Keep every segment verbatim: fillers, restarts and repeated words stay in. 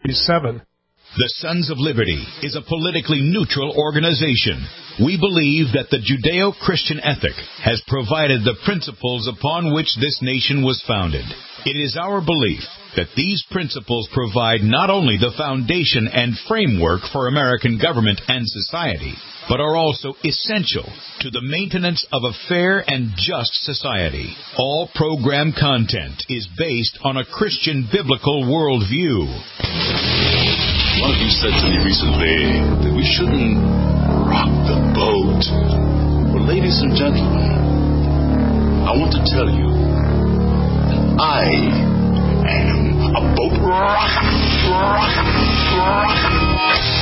seven. The Sons of Liberty is a politically neutral organization. We believe that the Judeo-Christian ethic has provided the principles upon which this nation was founded. It is our belief that these principles provide not only the foundation and framework for American government and society, but are also essential to the maintenance of a fair and just society. All program content is based on a Christian biblical worldview. One of you said to me recently that we shouldn't rock the boat. Well, ladies and gentlemen, I want to tell you that I am a boat rocker. rocker, rocker.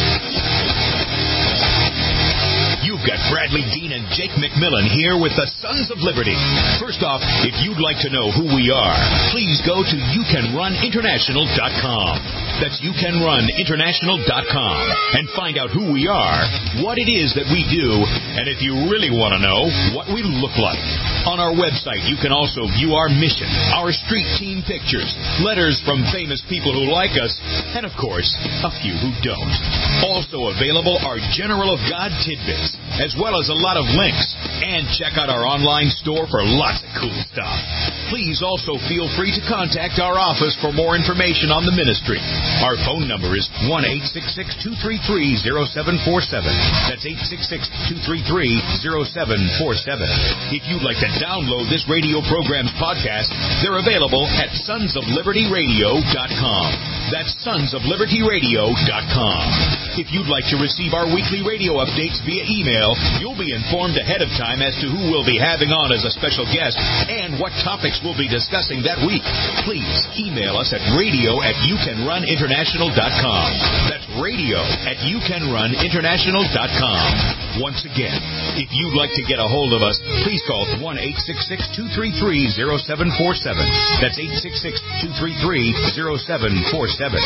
You've got Bradley Dean and Jake McMillan here with the Sons of Liberty. First off, if you'd like to know who we are, please go to you can run international dot com. That's you can run international dot com and find out who we are, what it is that we do, and if you really want to know, what we look like. On our website, you can also view our mission, our street team pictures, letters from famous people who like us, and of course, a few who don't. Also available are General of God tidbits, as well as a lot of links. And check out our online store for lots of cool stuff. Please also feel free to contact our office for more information on the ministry. Our phone number is one eight six six, two three three, zero seven four seven. That's eight six six, two three three, zero seven four seven. If you'd like to download this radio program's podcast, they're available at sons of liberty radio dot com. That's sons of liberty radio dot com. If you'd like to receive our weekly radio updates via email, you'll be informed ahead of time as to who we'll be having on as a special guest and what topics we'll be discussing that week. Please email us at radio at you can run international dot com. That's radio at you can run international dot com. Once again, if you'd like to get a hold of us, please call one eight six six, two three three, zero seven four seven. That's eight six six, two three three, zero seven four seven.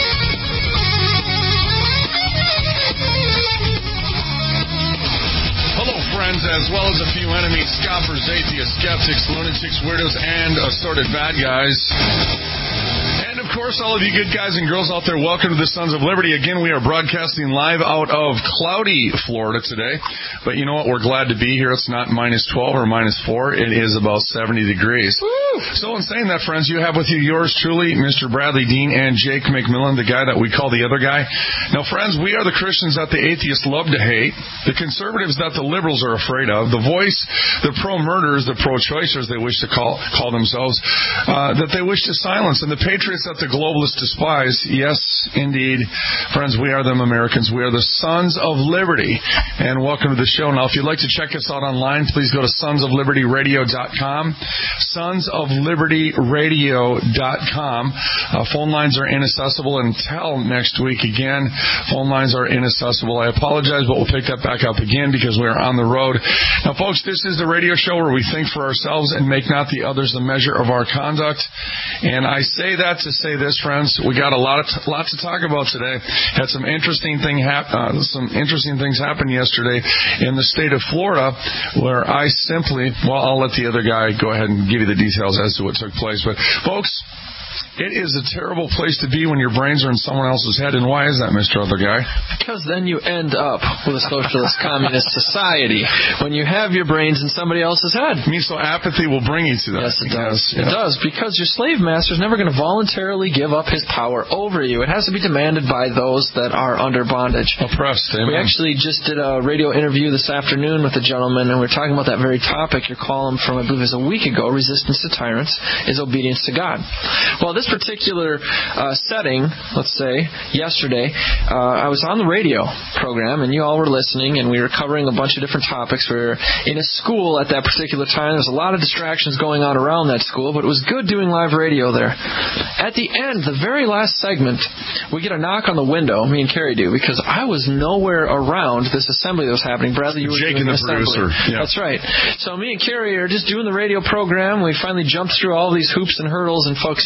Hello, friends, as well as a few enemies, scoffers, atheists, skeptics, lunatics, weirdos, and assorted bad guys. And, of course, all of you good guys and girls out there, welcome to the Sons of Liberty. Again, we are broadcasting live out of cloudy Florida today. But you know what? We're glad to be here. It's not minus twelve or minus four. It is about seventy degrees. Woo! So in saying that, friends, you have with you yours truly, Mister Bradley Dean and Jake McMillan, the guy that we call the other guy. Now, friends, we are the Christians that the atheists love to hate, the conservatives that the liberals are afraid of, the voice, the pro-murderers, the pro-choicers they wish to call call themselves, uh, that they wish to silence, and the patriots that the globalists despise. Yes, indeed. Friends, we are them Americans. We are the Sons of Liberty. And welcome to the show. Now, if you'd like to check us out online, please go to sons of liberty radio dot com. sons of liberty radio dot com. Uh, phone lines are inaccessible until next week again. Phone lines are inaccessible. I apologize, but we'll pick that back up again because we are on the road. Now, folks, this is the radio show where we think for ourselves and make not the others the measure of our conduct. And I say that to say this, friends, we got a lot of t- lot to talk about today. Had some interesting thing hap- uh, some interesting things happen yesterday in the state of Florida, where I simply, well, I'll let the other guy go ahead and give you the details as to what took place. But folks, it is a terrible place to be when your brains are in someone else's head. And why is that, Mister Other Guy? Because then you end up with a socialist communist society when you have your brains in somebody else's head. I mean, so apathy will bring you to that. Yes, it does. Yes. It does, because your slave master is never going to voluntarily give up his power over you. It has to be demanded by those that are under bondage. Oppressed, amen. We actually just did a radio interview this afternoon with a gentleman, and we we're talking about that very topic. Your column from, I believe it was a week ago, Resistance to Tyrants is Obedience to God. Well, this particular uh, setting, let's say, yesterday, uh, I was on the radio program, and you all were listening, and we were covering a bunch of different topics. We were in a school at that particular time. There was a lot of distractions going on around that school, but it was good doing live radio there. At the end, the very last segment, we get a knock on the window, me and Carrie do, because I was nowhere around this assembly that was happening. Bradley, you were Jake doing and the assembly. producer. Yeah. That's right. So me and Carrie are just doing the radio program. We finally jumped through all these hoops and hurdles, and folks, you have no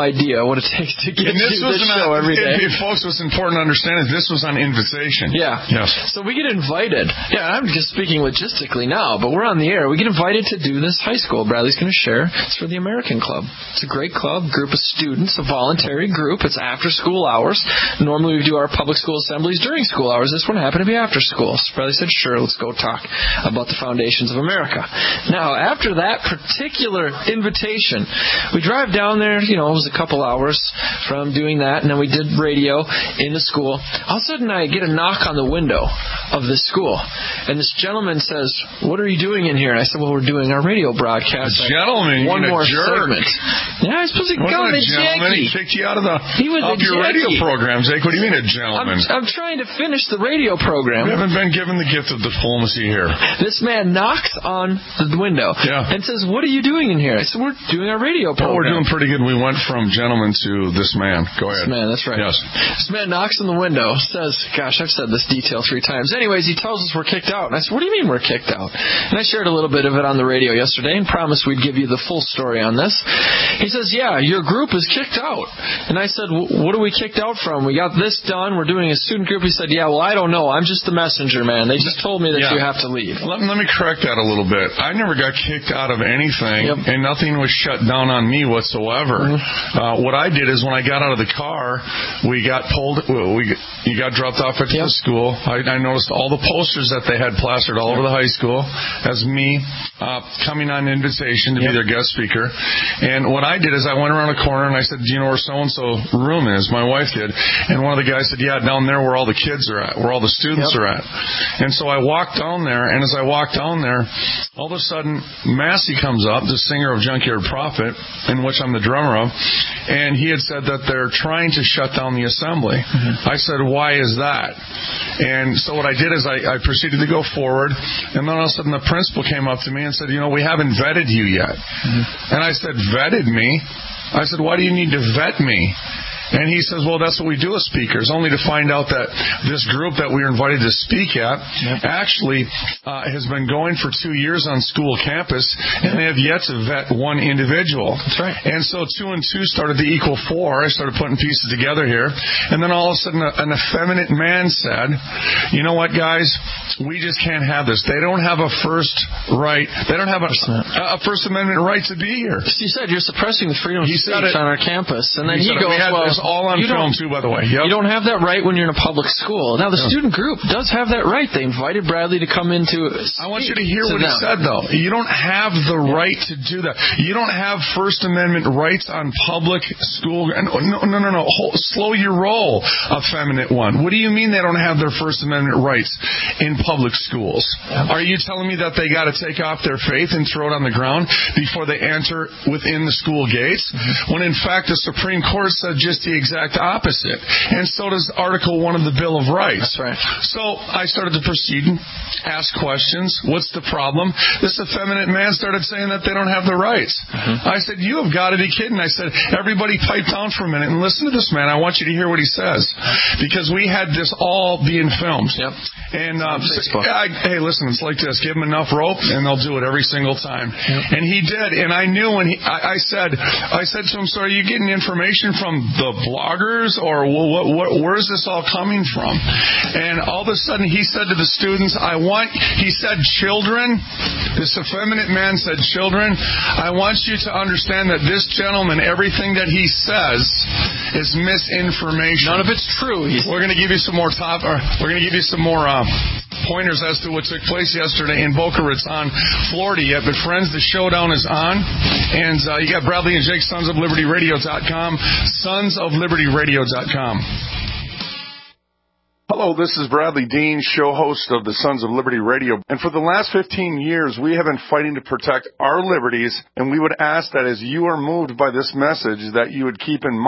idea what it takes to get and this to was this an, show every day. If, if folks, what's important to understand is this was on invitation. Yeah. Yes. So we get invited. Yeah, I'm just speaking logistically now, but we're on the air. We get invited to do this high school. Bradley's going to share. It's for the American Club. It's a great club, group of students, a voluntary group. It's after school hours. Normally we do our public school assemblies during school hours. This one happened to be after school. So Bradley said, sure, let's go talk about the foundations of America. Now, after that particular invitation, we drive down there. You know, it was a couple hours from doing that, and then we did radio in the school. All of a sudden, I get a knock on the window of this school, and this gentleman says, what are you doing in here? And I said, well, we're doing our radio broadcast. A gentleman, one more jerk. segment. Yeah, I was supposed to go Wasn't to a gentleman? Jackie. He kicked you out of the he was off your Jackie. radio program, Jake. What do you mean a I'm, gentleman? I'm trying to finish the radio program. We haven't been given the gift of diplomacy here. This man knocks on the window yeah. and says, what are you doing in here? I said, we're doing our radio program. Oh, we're doing pretty good. We went from gentleman to this man. Go ahead. This man, that's right. Yes. This man knocks on the window, says, gosh, I've said this detail three times. Anyways, he tells us we're kicked out. And I said, what do you mean we're kicked out? And I shared a little bit of it on the radio yesterday and promised we'd give you the full story on this. He says, yeah, your group is kicked out. And I said, what are we kicked out from? We got this done. We're doing a student group. He said, yeah, well, I don't know. I'm just the messenger, man. They just told me that yeah. you have to leave. Let, let me correct that a little bit. I never got kicked out of anything, yep. and nothing was shut down on me whatsoever. Mm-hmm. Uh, what I did is when I got out of the car, we got pulled. We you got dropped off at yep. the school. I, I noticed all the posters that they had plastered all yep. over the high school as me uh, coming on invitation to yep. be their guest speaker. And what I did is I went around a corner and I said, do you know where so-and-so room is? My wife did. And one of the guys said, yeah, down there where all the kids are at, where all the students yep. are at. And so I walked down there, and as I walked down there, all of a sudden, Massey comes up, the singer of Junkyard Prophet, in which I'm the drummer of, and he had said that they're trying to shut down the assembly. Mm-hmm. I said, why is that? And so what I did is I, I proceeded to go forward, and then all of a sudden the principal came up to me and said, you know, we haven't vetted you yet. Mm-hmm. And I said, vetted me? I said, why do you need to vet me? And he says, well, that's what we do as speakers, only to find out that this group that we were invited to speak at yep. actually uh, has been going for two years on school campus, and they have yet to vet one individual. That's right. And so two and two started to equal four. I started putting pieces together here. And then all of a sudden an effeminate man said, you know what, guys, we just can't have this. They don't have a first right. They don't have a, a First Amendment right to be here. You said you're suppressing the freedom of he speech on our campus. And then he, he goes, well, all on film, too, by the way. Yep. You don't have that right when you're in a public school. Now, the yeah. student group does have that right. They invited Bradley to come into I want you to hear to what them. he said, though. You don't have the yeah. right to do that. You don't have First Amendment rights on public school. No, no, no, no. Hold, slow your roll, effeminate one. What do you mean they don't have their First Amendment rights in public schools? Yeah. Are you telling me that they got to take off their faith and throw it on the ground before they enter within the school gates? Mm-hmm. When, in fact, the Supreme Court said just the exact opposite. And so does Article one of the Bill of Rights. That's right. So I started to proceed, ask questions. What's the problem? This effeminate man started saying that they don't have the rights. Mm-hmm. I said, you have got to be kidding. I said, everybody pipe down for a minute and listen to this man. I want you to hear what he says. Because we had this all being filmed. Yep. And um, I, hey, listen, it's like this. Give them enough rope and they'll do it every single time. Yep. And he did. And I knew when he, I, I said, I said to him, so are you getting information from the bloggers, or what, what, where is this all coming from? And all of a sudden he said to the students, I want, he said, children, this effeminate man said, children, I want you to understand that this gentleman, everything that he says is misinformation. None of it's true. He's... We're going to give you some more top, or we're going to give you some more uh, pointers as to what took place yesterday in Boca Raton, Florida yet. But friends, the showdown is on. And uh, you got Bradley and Jake, sons of liberty radio dot com, sons of liberty radio dot com. Hello, this is Bradley Dean, show host of the Sons of Liberty Radio. And for the last fifteen years, we have been fighting to protect our liberties, and we would ask that as you are moved by this message, that you would keep in mind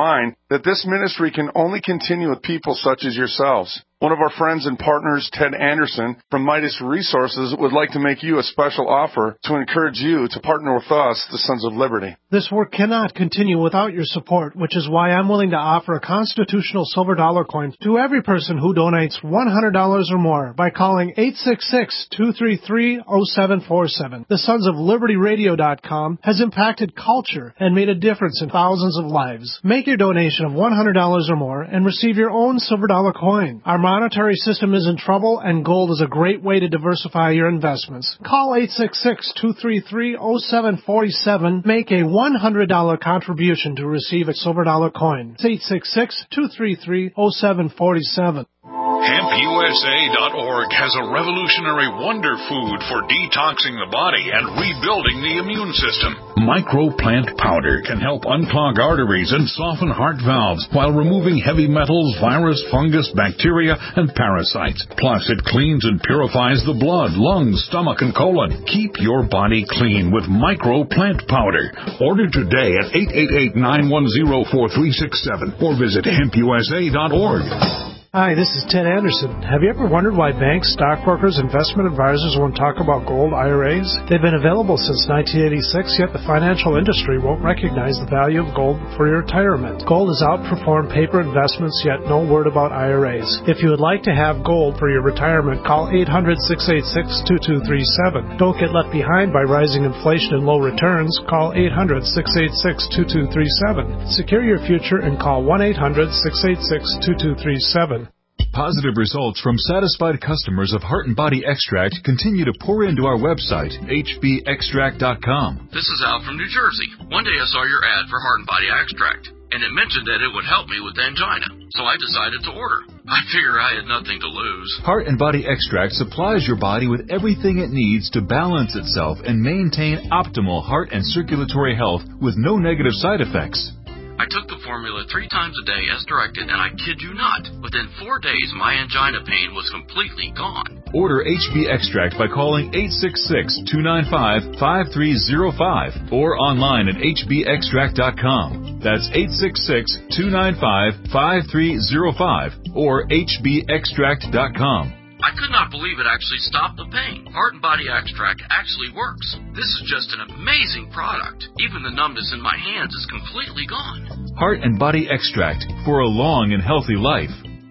that this ministry can only continue with people such as yourselves. One of our friends and partners, Ted Anderson, from Midas Resources, would like to make you a special offer to encourage you to partner with us, the Sons of Liberty. This work cannot continue without your support, which is why I'm willing to offer a constitutional silver dollar coin to every person who donates one hundred dollars or more by calling eight six six, two three three, zero seven four seven. The Sons of Liberty Radio dot com has impacted culture and made a difference in thousands of lives. Make your donation of one hundred dollars or more and receive your own silver dollar coin. Our monetary system is in trouble, and gold is a great way to diversify your investments. Call eight six six, two three three, zero seven four seven. Make a one hundred dollars contribution to receive a silver dollar coin. It's eight six six, two three three, zero seven four seven. Hemp U S A dot org has a revolutionary wonder food for detoxing the body and rebuilding the immune system. Microplant powder can help unclog arteries and soften heart valves while removing heavy metals, virus, fungus, bacteria, and parasites. Plus, it cleans and purifies the blood, lungs, stomach, and colon. Keep your body clean with Microplant powder. Order today at eight eight eight, nine one zero, four three six seven or visit hemp U S A dot org. Hi, this is Ted Anderson. Have you ever wondered why banks, stockbrokers, investment advisors won't talk about gold I R As? They've been available since nineteen eighty-six, yet the financial industry won't recognize the value of gold for your retirement. Gold has outperformed paper investments, yet no word about I R As. If you would like to have gold for your retirement, call eight hundred, six eight six, two two three seven. Don't get left behind by rising inflation and low returns. Call eight hundred, six eight six, two two three seven. Secure your future and call one eight hundred, six eight six, two two three seven. Positive results from satisfied customers of Heart and Body Extract continue to pour into our website, H B extract dot com. This is Al from New Jersey. One day I saw your ad for Heart and Body Extract, and it mentioned that it would help me with angina, so I decided to order. I figure I had nothing to lose. Heart and Body Extract supplies your body with everything it needs to balance itself and maintain optimal heart and circulatory health with no negative side effects. I took the formula three times a day as directed, and I kid you not, within four days my angina pain was completely gone. Order H B Extract by calling eight six six, two nine five, five three zero five or online at H B extract dot com. That's eight six six, two nine five, five three zero five or H B extract dot com. I could not believe it actually stopped the pain. Heart and Body Extract actually works. This is just an amazing product. Even the numbness in my hands is completely gone. Heart and Body Extract for a long and healthy life.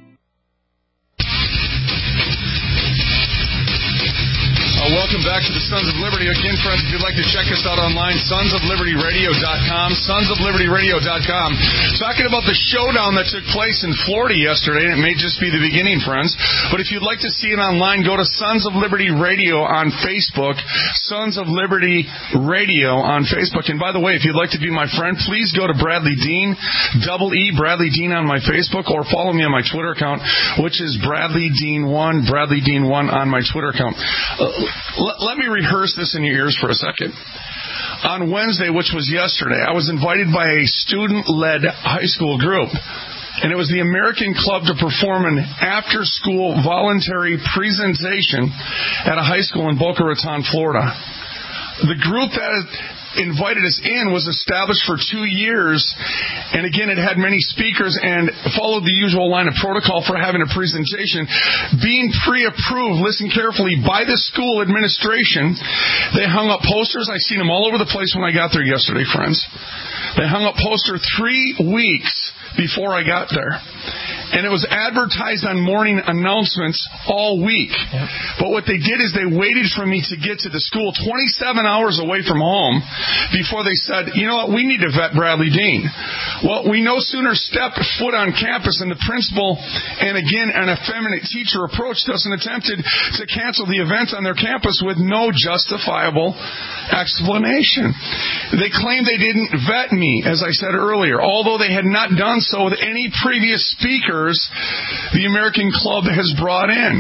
Uh, welcome back to the Sons of Liberty. Again, friends, if you'd like to check us out online, sons of liberty radio dot com, sons of liberty radio dot com. Talking about the showdown that took place in Florida yesterday, and it may just be the beginning, friends. But if you'd like to see it online, go to Sons of Liberty Radio on Facebook, Sons of Liberty Radio on Facebook. And by the way, if you'd like to be my friend, please go to Bradley Dean, double E, Bradley Dean on my Facebook, or follow me on my Twitter account, which is Bradley Dean one, Bradley Dean one on my Twitter account. Uh, Let, let me rehearse this in your ears for a second. On Wednesday, which was yesterday, I was invited by a student-led high school group, and it was the American Club to perform an after-school voluntary presentation at a high school in Boca Raton, Florida. The group that invited us in was established for two years, and again, it had many speakers and followed the usual line of protocol for having a presentation. Being pre-approved, listen carefully, by the school administration, they hung up posters. I seen them all over the place when I got there yesterday, friends. They hung up posters three weeks before I got there. And it was advertised on morning announcements all week. Yep. But what they did is they waited for me to get to the school twenty-seven hours away from home before they said, you know what, we need to vet Bradley Dean. Well, we no sooner stepped foot on campus and the principal, and again, an effeminate teacher approached us and attempted to cancel the event on their campus with no justifiable explanation. They claimed they didn't vet me, as I said earlier, although they had not done so with any previous speaker the American Club has brought in.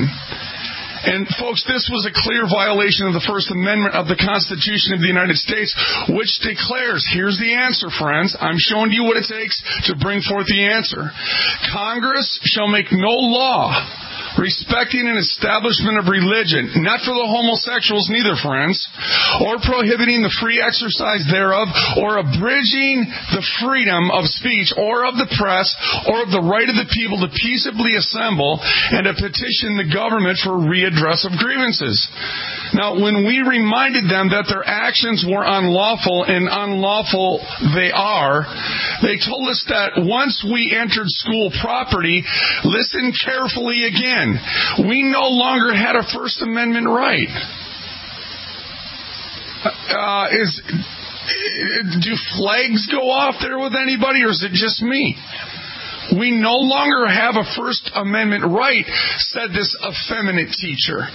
And folks, this was a clear violation of the First Amendment of the Constitution of the United States, which declares, here's the answer, friends. I'm showing you what it takes to bring forth the answer. Congress shall make no law respecting an establishment of religion, not for the homosexuals neither, friends, or prohibiting the free exercise thereof, or abridging the freedom of speech, or of the press, or of the right of the people to peaceably assemble and to petition the government for readdress of grievances. Now, when we reminded them that their actions were unlawful, and unlawful they are, they told us that once we entered school property, listen carefully again, we no longer had a First Amendment right. Uh, is do flags go off there with anybody, or is it just me? We no longer have a First Amendment right, said this effeminate teacher.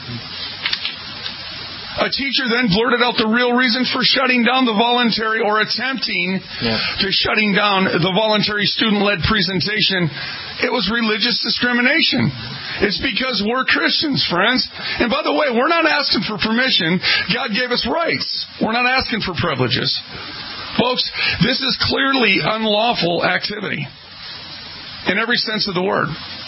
A teacher then blurted out the real reason for shutting down the voluntary, or attempting yeah. to shutting down the voluntary student-led presentation. It was religious discrimination. It's because we're Christians, friends. And by the way, we're not asking for permission. God gave us rights. We're not asking for privileges. Folks, this is clearly unlawful activity in every sense of the word.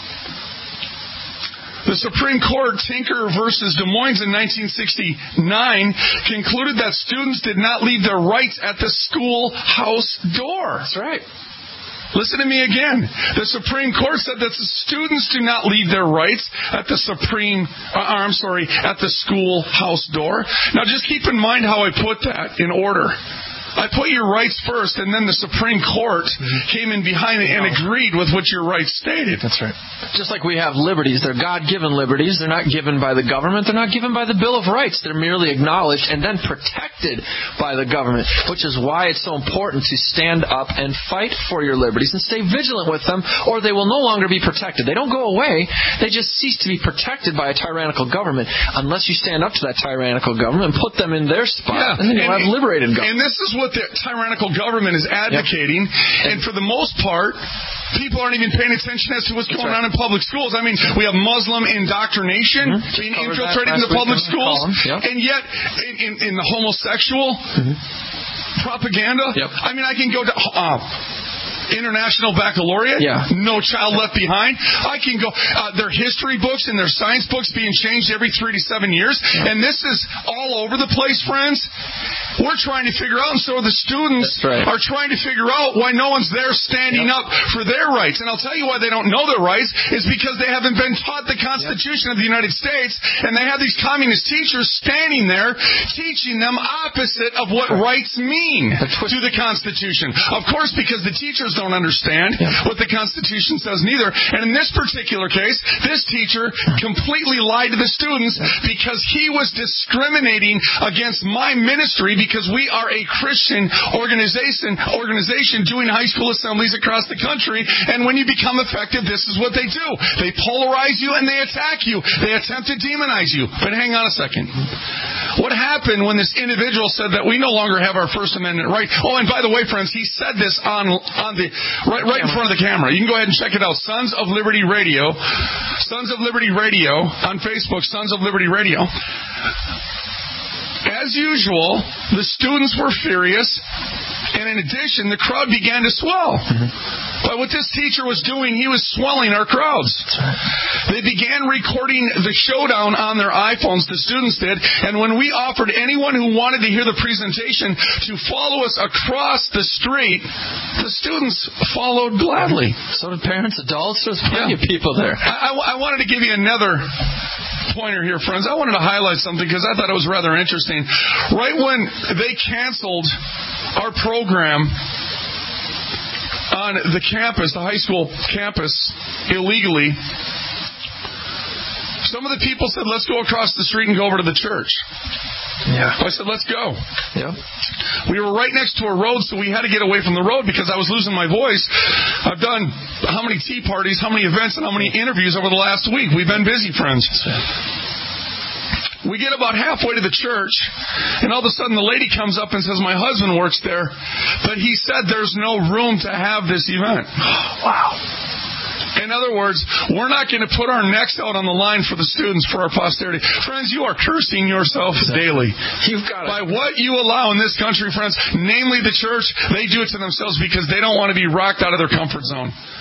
The Supreme Court, Tinker versus Des Moines in nineteen sixty-nine, concluded that students did not leave their rights at the schoolhouse door. That's right. Listen to me again. The Supreme Court said that the students do not leave their rights at the Supreme, uh, I'm sorry, at the schoolhouse door. Now just keep in mind how I put that in order. I put your rights first, and then the Supreme Court mm-hmm. came in behind it and agreed with what your rights stated. That's right. Just like we have liberties. They're God-given liberties. They're not given by the government. They're not given by the Bill of Rights. They're merely acknowledged and then protected by the government, which is why it's so important to stand up and fight for your liberties and stay vigilant with them, or they will no longer be protected. They don't go away. They just cease to be protected by a tyrannical government unless you stand up to that tyrannical government and put them in their spot, yeah. and then you'll and, have liberated government. And this is what the tyrannical government is advocating, yep. and for the most part, people aren't even paying attention as to what's going right. on in public schools. I mean, we have Muslim indoctrination mm-hmm. being infiltrated in the public schools, yep. and yet in, in, in the homosexual mm-hmm. propaganda, yep. I mean, I can go to uh, International Baccalaureate, yeah. No Child Left Behind. I can go, uh, their history books and their science books being changed every three to seven years, yeah. and this is all over the place, friends. We're trying to figure out, and so the students right. are trying to figure out why no one's there standing yep. up for their rights. And I'll tell you why they don't know their rights is because they haven't been taught the Constitution yep. of the United States, and they have these communist teachers standing there teaching them opposite of what right. rights mean to the Constitution. Of course, because the teachers don't understand yep. what the Constitution says neither. And in this particular case, this teacher completely lied to the students because he was discriminating against my ministry, because we are a Christian organization organization doing high school assemblies across the country, and when you become effective, this is what they do. They polarize you and they attack you. They attempt to demonize you. But hang on a second. What happened when this individual said that we no longer have our First Amendment right? Oh, and by the way, friends, he said this on on the right right in front of the camera. You can go ahead and check it out. Sons of Liberty Radio. Sons of Liberty Radio on Facebook. Sons of Liberty Radio. As usual, the students were furious, and in addition, the crowd began to swell. Mm-hmm. But what this teacher was doing, he was swelling our crowds. They began recording the showdown on their iPhones, the students did, and when we offered anyone who wanted to hear the presentation to follow us across the street, the students followed gladly. So did parents, adults, there's plenty yeah. of people there. I, I, I wanted to give you another pointer here, friends. I wanted to highlight something because I thought it was rather interesting. Right when they canceled our program on the campus, the high school campus, illegally, some of the people said, let's go across the street and go over to the church. Yeah. So I said, let's go. Yeah. We were right next to a road, so we had to get away from the road because I was losing my voice. I've done how many tea parties, how many events, and how many interviews over the last week. We've been busy, friends. We get about halfway to the church, and all of a sudden the lady comes up and says, my husband works there, but he said there's no room to have this event. Wow. In other words, we're not going to put our necks out on the line for the students, for our posterity. Friends, you are cursing yourself daily. You've got it. By what you allow in this country, friends, namely the church, they do it to themselves because they don't want to be rocked out of their comfort zone.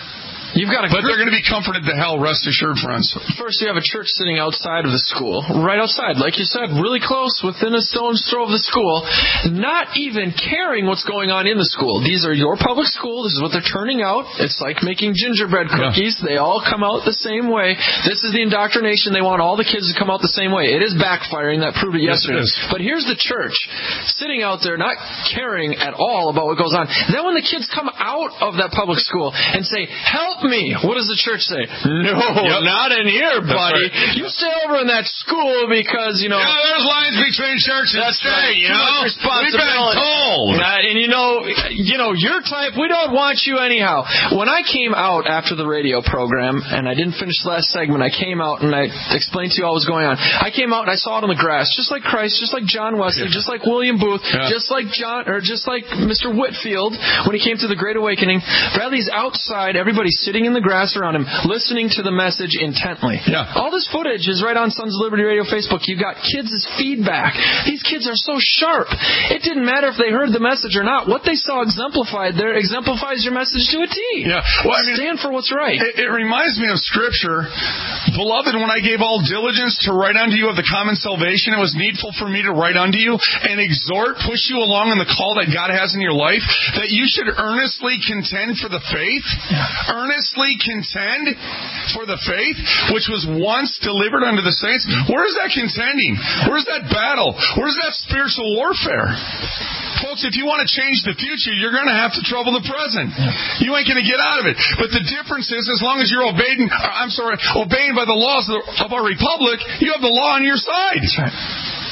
You've got a but group. they're going to be comforted to hell, rest assured, friends. First, you have a church sitting outside of the school, right outside, like you said, really close, within a stone's throw of the school, not even caring what's going on in the school. These are your public school. This is what they're turning out. It's like making gingerbread cookies. Yeah. They all come out the same way. This is the indoctrination. They want all the kids to come out the same way. It is backfiring. That proved it yesterday. Yes, it is. But here's the church sitting out there, not caring at all about what goes on. Then when the kids come out of that public school and say, help me, what does the church say? No, yep. not in here, buddy. Right. You stay over in that school because, you know... Yeah, there's lines between church and state, right. you Too know? Responsibility. We've been told. Uh, and, you know, you know, your type, we don't want you anyhow. When I came out after the radio program, and I didn't finish the last segment, I came out and I explained to you all what was going on. I came out and I saw it on the grass, just like Christ, just like John Wesley, yeah. just like William Booth, yeah. just like John, or just like Mister Whitfield when he came to the Great Awakening. Bradley's outside, everybody's sitting in the grass around him, listening to the message intently. Yeah. All this footage is right on Sons of Liberty Radio Facebook. You've got kids' feedback. These kids are so sharp. It didn't matter if they heard the message or not. What they saw exemplified there exemplifies your message to a T. Yeah. Well, I mean, stand for what's right. It, it reminds me of Scripture. Beloved, when I gave all diligence to write unto you of the common salvation, it was needful for me to write unto you and exhort, push you along in the call that God has in your life, that you should earnestly contend for the faith. Yeah. Earnestly contend for the faith, which was once delivered unto the saints. Where is that contending? Where's that battle? Where's that spiritual warfare? Folks, if you want to change the future, you're going to have to trouble the present. You ain't going to get out of it. But the difference is, as long as you're obeying, I'm sorry, obeying by the laws of, the, of our republic, you have the law on your side. That's right.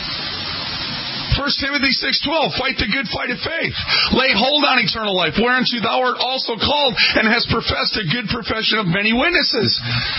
First Timothy six twelve, fight the good fight of faith. Lay hold on eternal life, whereunto thou art also called, and hast professed a good profession of many witnesses.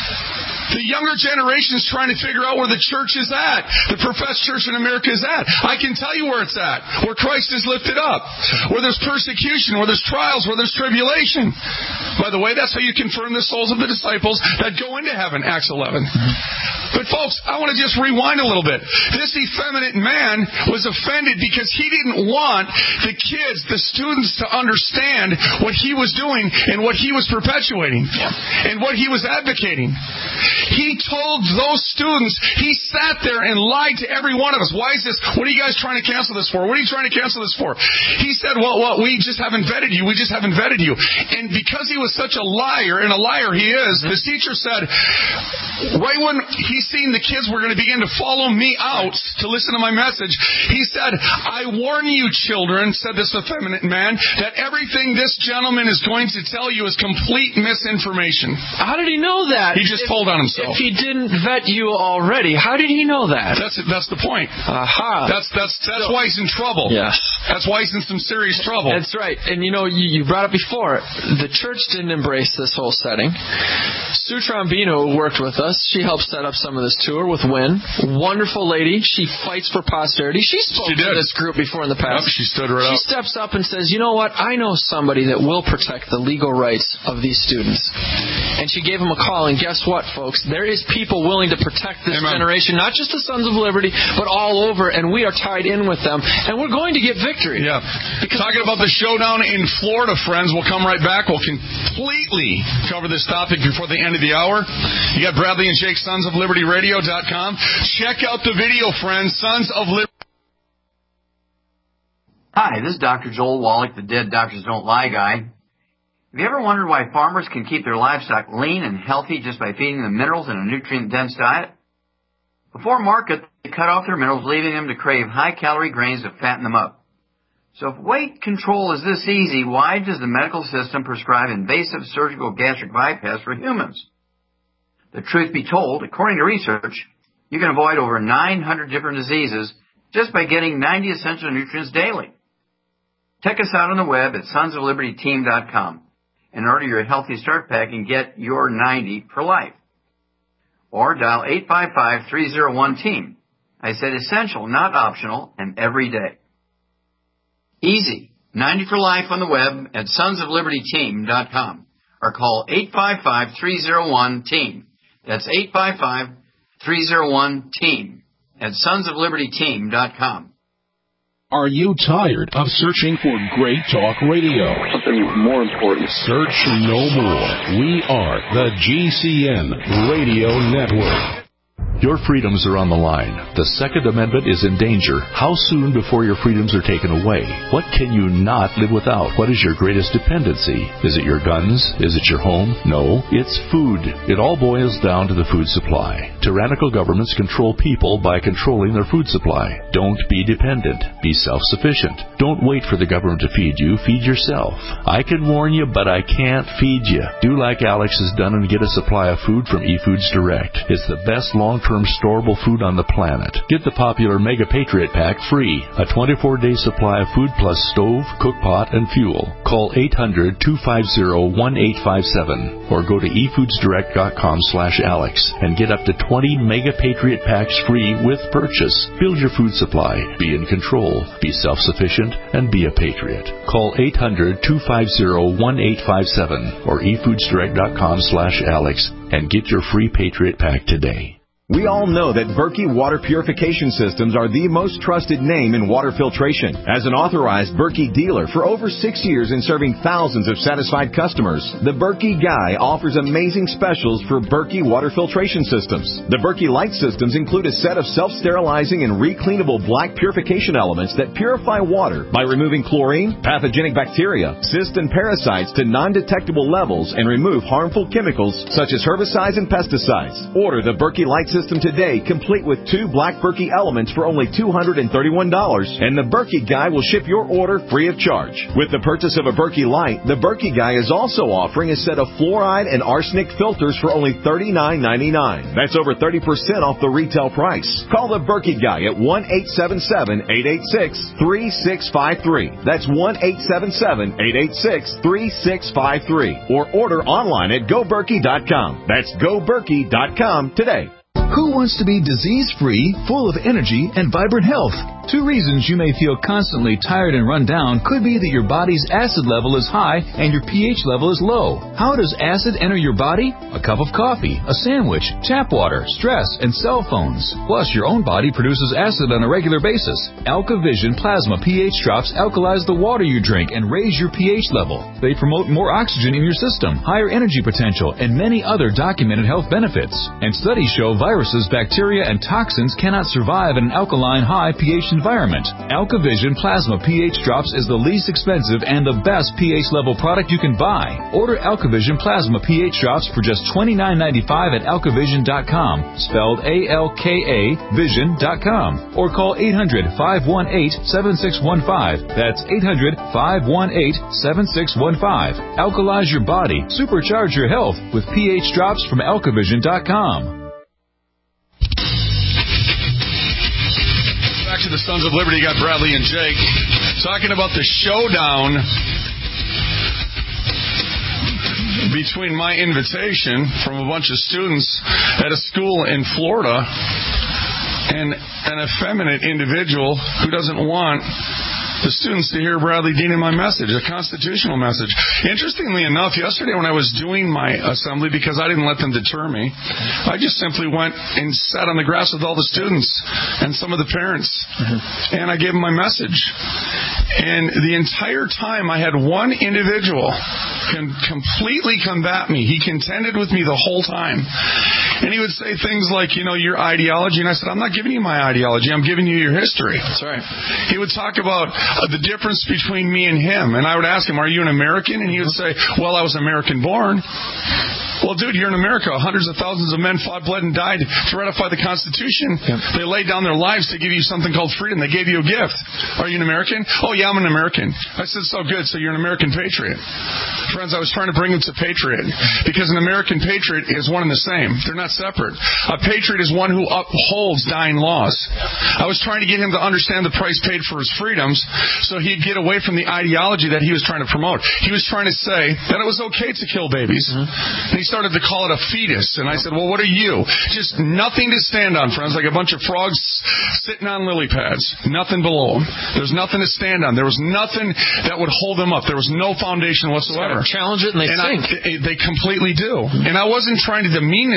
The younger generation is trying to figure out where the church is at. The professed church in America is at. I can tell you where it's at. Where Christ is lifted up. Where there's persecution. Where there's trials. Where there's tribulation. By the way, that's how you confirm the souls of the disciples that go into heaven. Acts eleven. But folks, I want to just rewind a little bit. This effeminate man was offended because he didn't want the kids, the students, to understand what he was doing and what he was perpetuating. And what he was advocating. He told those students, he sat there and lied to every one of us. Why is this? What are you guys trying to cancel this for? What are you trying to cancel this for? He said, well, well, we just haven't vetted you. We just haven't vetted you. And because he was such a liar, and a liar he is, the teacher said, right when he seen the kids were going to begin to follow me out to listen to my message, he said, I warn you, children, said this effeminate man, that everything this gentleman is going to tell you is complete misinformation. How did he know that? He just if, told on himself. If he didn't vet you already, how did he know that? That's that's the point. Aha. That's that's that's so, why he's in trouble. Yes. That's why he's in some serious trouble. That's right. And you know, you, you brought up before, the church didn't embrace this whole setting. Sue Trombino worked with us. She helped set up some of this tour with Wynn. Wonderful lady. She fights for posterity. She spoke she to this group before in the past. Yep, she stood right She up. steps up and says, you know what? I know somebody that will protect the legal rights of these students. And she gave him a call, and guess what, folks? There is people willing to protect this Amen. generation, not just the Sons of Liberty, but all over, and we are tied in with them, and we're going to get victory. Yeah. Because talking about the showdown in Florida, friends, we'll come right back. We'll completely cover this topic before the end of the hour. You got Bradley and Jake, sons of liberty radio dot com. Check out the video, friends, Sons of Liberty. Hi, this is Doctor Joel Wallach, the Dead Doctors Don't Lie guy. Have you ever wondered why farmers can keep their livestock lean and healthy just by feeding them minerals in a nutrient-dense diet? Before market, they cut off their minerals, leaving them to crave high-calorie grains to fatten them up. So if weight control is this easy, why does the medical system prescribe invasive surgical gastric bypass for humans? The truth be told, according to research, you can avoid over nine hundred different diseases just by getting ninety essential nutrients daily. Check us out on the web at sons of liberty team dot com and order your Healthy Start Pack and get your ninety for life. Or dial eight five five, three oh one, team. I said essential, not optional, and every day. Easy. ninety for life on the web at sons of liberty team dot com or call eight five five, three oh one, team. That's eight five five, three oh one, team at sons of liberty team dot com. Are you tired of searching for great talk radio? Something more important. Search no more. We are the G C N Radio Network. Your freedoms are on the line. The Second Amendment is in danger. How soon before your freedoms are taken away? What can you not live without? What is your greatest dependency? Is it your guns? Is it your home? No, it's food. It all boils down to the food supply. Tyrannical governments control people by controlling their food supply. Don't be dependent. Be self-sufficient. Don't wait for the government to feed you. Feed yourself. I can warn you, but I can't feed you. Do like Alex has done and get a supply of food from eFoods Direct. It's the best long-term storable food on the planet. Get the popular Mega Patriot Pack free. A twenty-four day supply of food plus stove, cook pot, and fuel. Call eight hundred, two five zero, one eight five seven or go to e foods direct dot com slash Alex and get up to twenty Mega Patriot Packs free with purchase. Build your food supply. Be in control. Be self-sufficient and be a patriot. Call eight hundred, two five zero, one eight five seven or e foods direct dot com slash Alex and get your free Patriot Pack today. We all know that Berkey Water Purification Systems are the most trusted name in water filtration. As an authorized Berkey dealer for over six years and serving thousands of satisfied customers, the Berkey Guy offers amazing specials for Berkey Water Filtration Systems. The Berkey Light Systems include a set of self-sterilizing and recleanable black purification elements that purify water by removing chlorine, pathogenic bacteria, cysts, and parasites to non-detectable levels and remove harmful chemicals such as herbicides and pesticides. Order the Berkey Light System today, complete with two black Berkey elements for only two hundred thirty-one dollars, and the Berkey Guy will ship your order free of charge. With the purchase of a Berkey Light, the Berkey Guy is also offering a set of fluoride and arsenic filters for only thirty-nine ninety-nine. That's over thirty percent off the retail price. Call the Berkey Guy at one eight seven seven, eight eight six, three six five three. That's one eight seven seven, eight eight six, three six five three. Or order online at go berkey dot com. That's go berkey dot com today. Who wants to be disease-free, full of energy, and vibrant health? Two reasons you may feel constantly tired and run down could be that your body's acid level is high and your pH level is low. How does acid enter your body? A cup of coffee, a sandwich, tap water, stress, and cell phones. Plus, your own body produces acid on a regular basis. AlkaVision Plasma pH drops alkalize the water you drink and raise your pH level. They promote more oxygen in your system, higher energy potential, and many other documented health benefits. And studies show viruses, bacteria, and toxins cannot survive in an alkaline high pH environment. AlkaVision Plasma pH Drops is the least expensive and the best pH level product you can buy. Order AlkaVision Plasma pH Drops for just twenty-nine ninety-five at alkavision dot com, spelled A L K A vision dot com, or call eight hundred, five one eight, seven six one five. That's eight hundred, five one eight, seven six one five. Alkalize your body, supercharge your health with pH Drops from alkavision dot com. Back to the Sons of Liberty. You got Bradley and Jake talking about the showdown between my invitation from a bunch of students at a school in Florida and an effeminate individual who doesn't want the students to hear Bradley Dean in my message, a constitutional message. Interestingly enough, yesterday when I was doing my assembly, because I didn't let them deter me, I just simply went and sat on the grass with all the students and some of the parents, mm-hmm. and I gave them my message. And the entire time I had one individual can completely combat me. He contended with me the whole time. And he would say things like, you know, your ideology. And I said, I'm not giving you my ideology. I'm giving you your history. That's right. He would talk about uh, the difference between me and him. And I would ask him, are you an American? And he would say, well, I was American born. Well, dude, you're in America. Hundreds of thousands of men fought, bled, and died to ratify the Constitution. Yep. They laid down their lives to give you something called freedom. They gave you a gift. Are you an American? Oh, yeah, I'm an American. I said, so good. So you're an American patriot. Friends, I was trying to bring him to patriot because an American patriot is one and the same. They're not separate. A patriot is one who upholds dying laws. I was trying to get him to understand the price paid for his freedoms so he'd get away from the ideology that he was trying to promote. He was trying to say that it was okay to kill babies. Mm-hmm. And he started to call it a fetus. And I said, well, what are you? Just nothing to stand on, friends, like a bunch of frogs sitting on lily pads. Nothing below them. There's nothing to stand on. There was nothing that would hold them up. There was no foundation whatsoever. Challenge it and they and sink. I, they completely do. And I wasn't trying to demean this kid.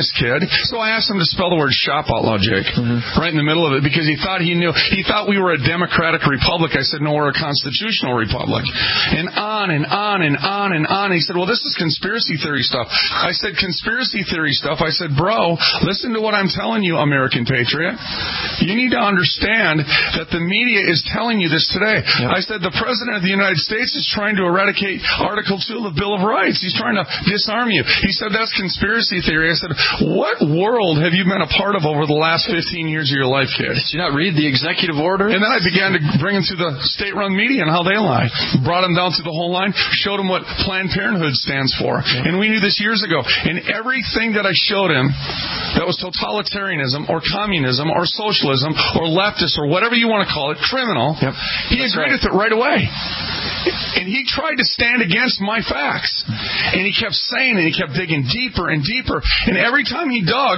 good. So I asked him to spell the word shop out loud, Jake, mm-hmm. right in the middle of it, because he thought he knew. He thought we were a democratic republic. I said, no, we're a constitutional republic. And on and on and on and on. He said, well, this is conspiracy theory stuff. I said, conspiracy theory stuff. I said, bro, listen to what I'm telling you, American patriot. You need to understand that the media is telling you this today. Yep. I said, the President of the United States is trying to eradicate Article two of the Bill of Rights. He's trying to disarm you. He said, that's conspiracy theory. I said, what world have you been a part of over the last fifteen years of your life, kid? Did you not read the executive order? And then I began to bring him to the state-run media and how they lie. Brought him down to the whole line, showed him what Planned Parenthood stands for. Yeah. And we knew this years ago. And everything that I showed him that was totalitarianism or communism or socialism or leftist or whatever you want to call it, criminal, yep. he That's agreed right. with it right away. And he tried to stand against my facts. And he kept saying it, and he kept digging deeper and deeper. And every time he dug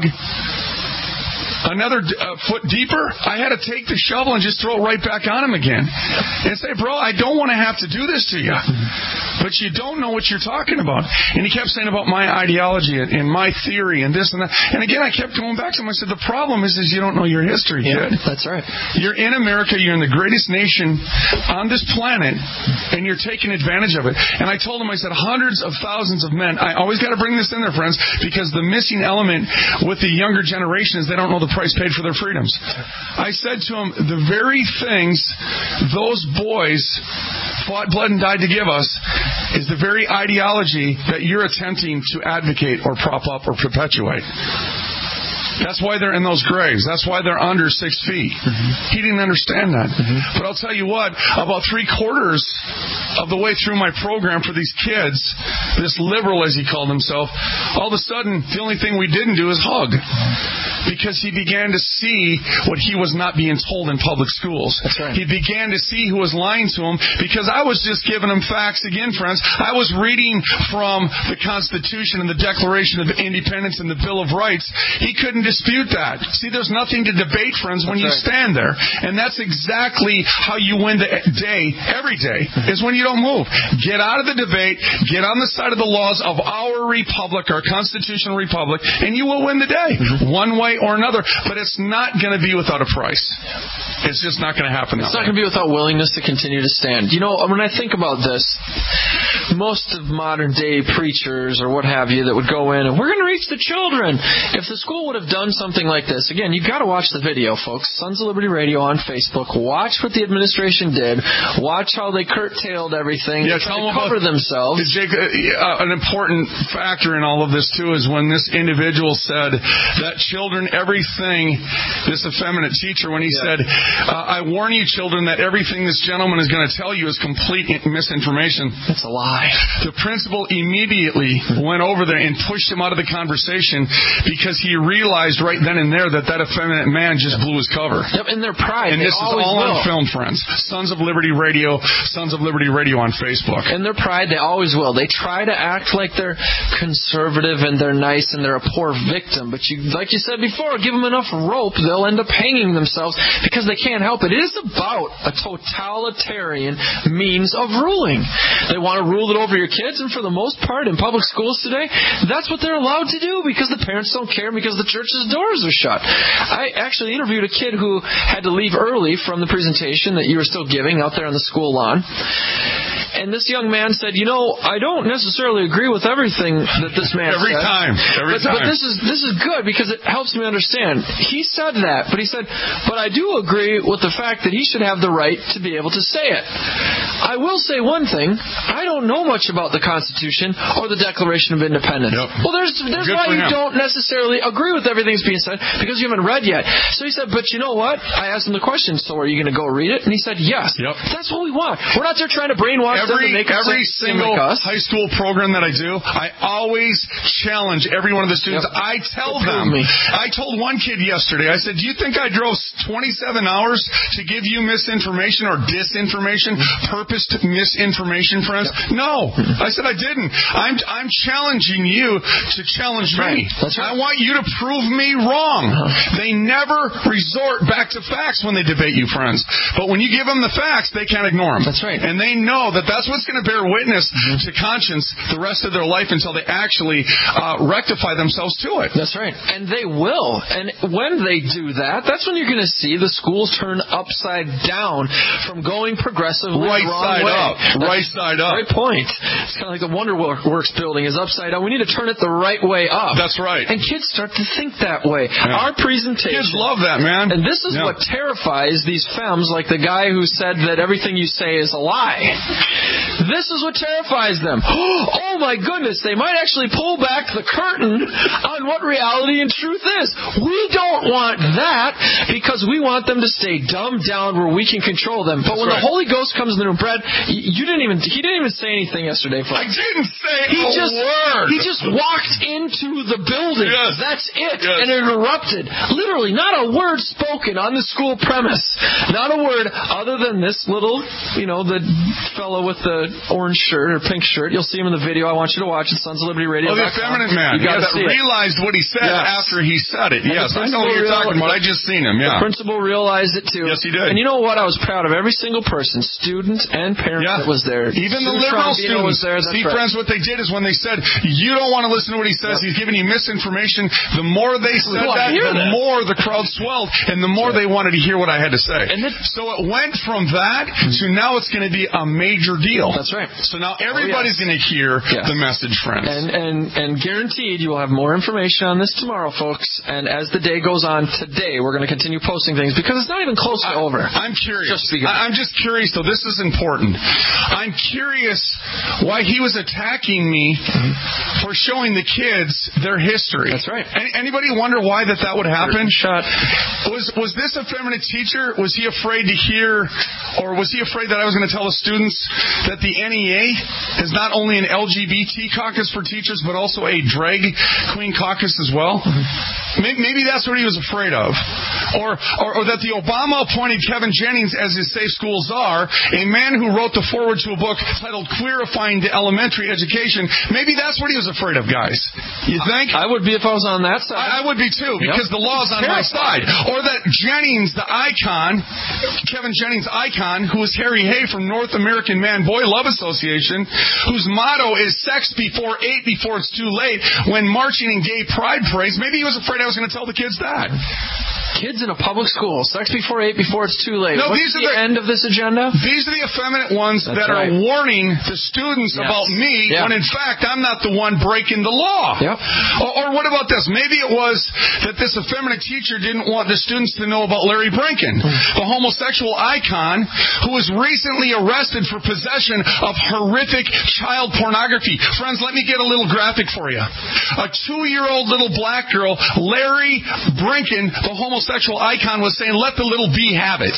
another uh, foot deeper, I had to take the shovel and just throw it right back on him again. And say, bro, I don't want to have to do this to you. But you don't know what you're talking about. And he kept saying about my ideology and, and my theory and this and that. And again, I kept going back to him. I said, the problem is, is you don't know your history, yeah, kid. That's right. You're in America. You're in the greatest nation on this planet. And you're taking advantage of it. And I told him, I said, hundreds of thousands of men. I always got to bring this in there, friends, because the missing element with the younger generation is they don't know the price paid for their freedoms. I said to him, the very things those boys fought, bled, and died to give us is the very ideology that you're attempting to advocate or prop up or perpetuate. That's why they're in those graves. That's why they're under six feet. Mm-hmm. He didn't understand that. Mm-hmm. But I'll tell you what, about three quarters of the way through my program for these kids, this liberal as he called himself, all of a sudden, the only thing we didn't do is hug. Because he began to see what he was not being told in public schools. That's right. He began to see who was lying to him, because I was just giving him facts again, friends. I was reading from the Constitution and the Declaration of Independence and the Bill of Rights. He couldn't dispute that. See, there's nothing to debate, friends, when that's you right. stand there. And that's exactly how you win the day, every day, is when you don't move. Get out of the debate, get on the side of the laws of our republic, our constitutional republic, and you will win the day. Mm-hmm. One way or another. But it's not going to be without a price. It's just not going to happen. It's not going to be without willingness to continue to stand. You know, when I think about this, most of modern day preachers or what have you that would go in and we're going to reach the children. If the school would have done something like this, again, you've got to watch the video, folks. Sons of Liberty Radio on Facebook. Watch what the administration did. Watch how they curtailed everything. Yeah, they tell them cover about, themselves. Jake, uh, an important factor in all of this too is when this individual said that children, everything, this effeminate teacher, when he yeah. said, uh, I warn you, children, that everything this gentleman is going to tell you is complete misinformation. That's a lie. The principal immediately went over there and pushed him out of the conversation because he realized right then and there that that effeminate man just blew his cover. Yep, in their pride. And this is all will. on film, friends. Sons of Liberty Radio, Sons of Liberty Radio on Facebook. In their pride, they always will. They try to act like they're conservative and they're nice and they're a poor victim. But you, like you said before, give them enough rope, they'll end up hanging themselves because they can't help it. It is about a totalitarian means of ruling. They want to rule it over your kids, and for the most part in public schools today, that's what they're allowed to do because the parents don't care, because the church's doors are shut. I actually interviewed a kid who had to leave early from the presentation that you were still giving out there on the school lawn. And this young man said, you know, I don't necessarily agree with everything that this man Every said. time. Every but, time. But this is this is good because it helps me understand. He said that, but he said, but I do agree with the fact that he should have the right to be able to say it. I will say one thing. I don't know much about the Constitution or the Declaration of Independence. Yep. Well, there's there's Good why you him. don't necessarily agree with everything that's being said because you haven't read yet. So he said, but you know what? I asked him the question, so are you going to go read it? And he said, yes. Yep. That's what we want. We're not there trying to brainwash every, them to make us Every single like us. high school program that I do, I always challenge every one of the students. Yep. I tell them, I told one kid yesterday, I said, do you think I drove twenty-seven hours to give you misinformation or disinformation, purposed misinformation, friends? Yep. No. I said I didn't. I'm I'm challenging you to challenge right. me. That's right. I want you to prove me wrong. Uh-huh. They never resort back to facts when they debate you, friends. But when you give them the facts, they can't ignore them. That's right. And they know that That's what's going to bear witness mm-hmm. to conscience the rest of their life until they actually uh, rectify themselves to it. That's right. And they will. And when they do that, that's when you're going to see the schools turn upside down from going progressively right the wrong side way. up. That's right side up. Great point. It's kind of like the WonderWorks building is upside down. We need to turn it the right way up. That's right. And kids start to think that way. Yeah. Our presentation. Kids love that, man. And this is yeah. what terrifies these femmes, like the guy who said that everything you say is a lie. This is what terrifies them. Oh my goodness, they might actually pull back the curtain on what reality and truth is. We don't want that because we want them to stay dumbed down where we can control them. But That's when right. the Holy Ghost comes in the room, Brad, you didn't even he didn't even say anything yesterday. Folks. I didn't say he a just, word. He just walked into the building. Yes. That's it. Yes. And interrupted. Literally, not a word spoken on the school premise. Not a word other than this little, you know, the fellow with the orange shirt or pink shirt. You'll see him in the video. I want you to watch it. Sons of Liberty Radio. Oh, the effeminate man. You yes, realized what he said yes. after he said it. And yes, I know what you're real- talking about. I just seen him, yeah. The principal realized it too. Yes, he did. And you know what? I was proud of every single person, student and parent yeah. that was there. Even the Susan liberal Trombino students. was there. That's See, right. friends, what they did is when they said, you don't want to listen to what he says, yep. he's giving you misinformation, the more they said well, that, the that. more the crowd swelled, and the more they wanted to hear what I had to say. And it, so it went from that to now it's going to be a major deal. That's right. So now everybody's oh, yes. going to hear yes. the message, friends. And, and and guaranteed you will have more information on this tomorrow, folks. And as the day goes on today, we're going to continue posting things because it's not even close to I, over. I'm curious. Just I, I'm just curious, though. This is important. I'm curious why he was attacking me mm-hmm. for showing the kids their history. That's right. Any, anybody wonder why that that would happen? Shot. Was was this a feminine teacher? Was he afraid to hear, or was he afraid that I was going to tell the students that the N E A is not only an L G B T caucus for teachers, but also a drag queen caucus as well? Mm-hmm. Maybe, maybe that's what he was afraid of. Or, or, or that the Obama appointed Kevin Jennings as his Safe Schools czar, a man who wrote the foreword to a book titled Queerifying to Elementary Education. Maybe that's what he was afraid of, guys. You think? I, I would be if I was on that side. I, I would be too, because yep. the law's on my side. Or that Jennings, the icon, Kevin Jennings icon, who is Harry Hay from North American Man Boy Love Association, whose motto is sex before eight before it's too late, when marching in gay pride parades, maybe he was afraid I was going to tell the kids that. Kids in a public school, sex before eight before it's too late. No, What's these the, are the end of this agenda? These are the effeminate ones That's that right. are warning the students yes. about me yeah. when in fact I'm not the one breaking the law. Yep. Or, or what about this? Maybe it was that this effeminate teacher didn't want the students to know about Larry Brinken, the homosexual icon who was recently arrested for possession of horrific child pornography. Friends, let me get a little graphic for you. A two-year-old little black girl, Larry Brinken, the homosexual icon, was saying, let the little bee have it.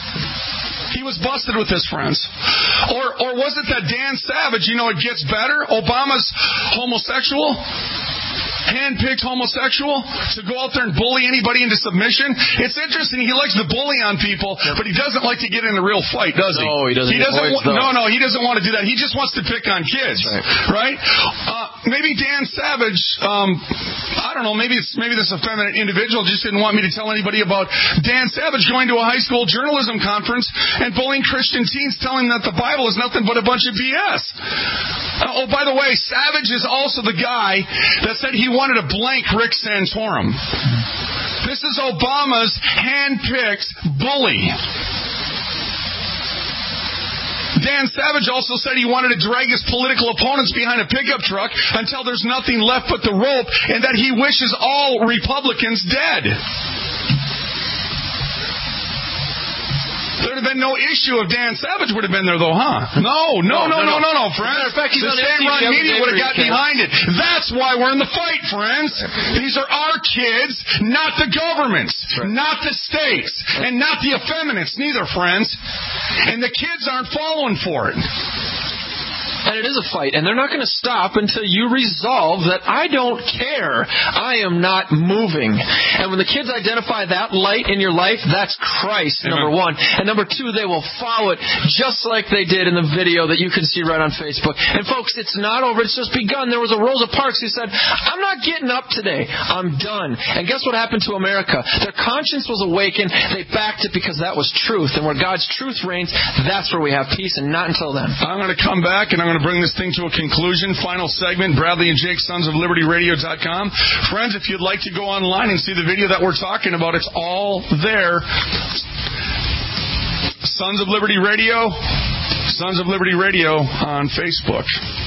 He was busted with this, friends. Or or was it that Dan Savage, you know, it gets better? Obama's homosexual, hand-picked homosexual, to go out there and bully anybody into submission. It's interesting. He likes to bully on people, but he doesn't like to get in a real fight, does he? No, he doesn't. He doesn't. Wa- no, no, he doesn't want to do that. He just wants to pick on kids, right? right? Uh, maybe Dan Savage. Um, I don't know. Maybe it's maybe this effeminate individual just didn't want me to tell anybody about Dan Savage going to a high school journalism conference and bullying Christian teens, telling them that the Bible is nothing but a bunch of B S. Uh, oh, by the way, Savage is also the guy that said he wanted to blank Rick Santorum. This is Obama's hand-picked bully. Dan Savage also said he wanted to drag his political opponents behind a pickup truck until there's nothing left but the rope, and that he wishes all Republicans dead. There'd have been no issue if Dan Savage would have been there, though, huh? No, no, no, no, no, no, friends. In fact, he's the on State Run Media would have got case. behind it. That's why we're in the fight, friends. These are our kids, not the governments, right. not the states, and not the effeminates, neither, friends. And the kids aren't falling for it. And it is a fight, and they're not going to stop until you resolve that I don't care. I am not moving. And when the kids identify that light in your life, that's Christ, number one. And number two, they will follow it just like they did in the video that you can see right on Facebook. And folks, it's not over. It's just begun. There was a Rosa Parks who said, I'm not getting up today. I'm done. And guess what happened to America? Their conscience was awakened. They backed it because that was truth. And where God's truth reigns, that's where we have peace, and not until then. I'm going to come back, and I'm going to bring this thing to a conclusion. Final segment, Bradley and Jake, sons of liberty radio dot com. Friends, if you'd like to go online and see the video that we're talking about, it's all there. Sons of Liberty Radio, Sons of Liberty Radio on Facebook.